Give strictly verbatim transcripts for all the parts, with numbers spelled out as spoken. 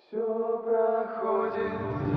Все проходит.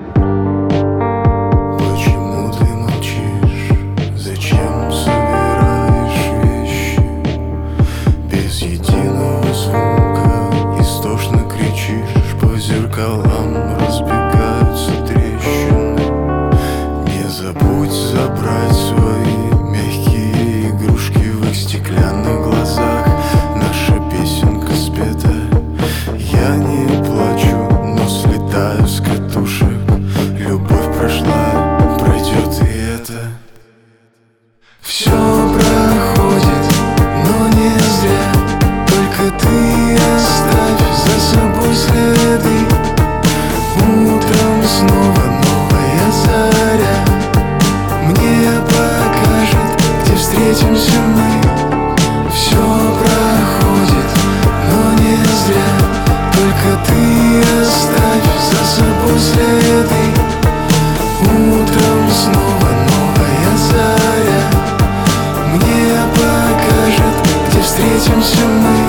Почему ты молчишь? Зачем собираешь вещи? Без единого звука истошно кричишь. По зеркалам разбегаются трещины. Не забудь забрать свои мягкие игрушки. В их стеклянных глазах наша песенка спета. Я не плачу, но слетаю с катушек. Любовь прошла, пройдет и это. Все проходит, но не зря. Только ты оставь за собой следы. Утром снова новая заря мне покажет, где встретимся мы. Все проходит, но не зря. Только ты оставь за собой следы. Утром снова новая заря мне покажет, где встретимся мы.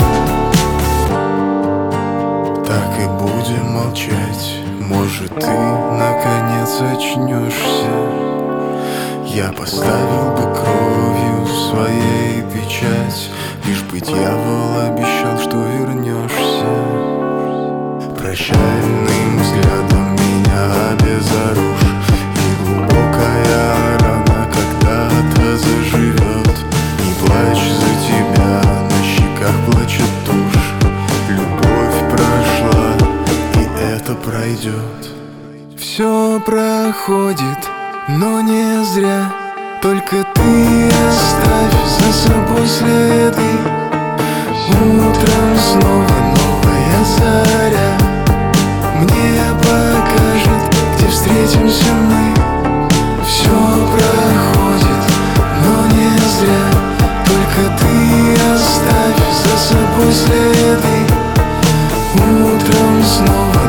Так и будем молчать. Может, ты наконец очнешься. Я поставил бы кровью своей печать, лишь бы дьявол обещал, что вернешься. Прощальным взглядом меня обезоружь, и глубокая рана когда-то заживет. Не плачь за тебя, на щеках плачет тушь. Любовь прошла, и это пройдет. Все проходит, но не зря. Только ты оставь за собой следы. Утром снова новая заря мне покажет, где встретимся мы. Все проходит, но не зря. Только ты оставь за собой следы. Утром снова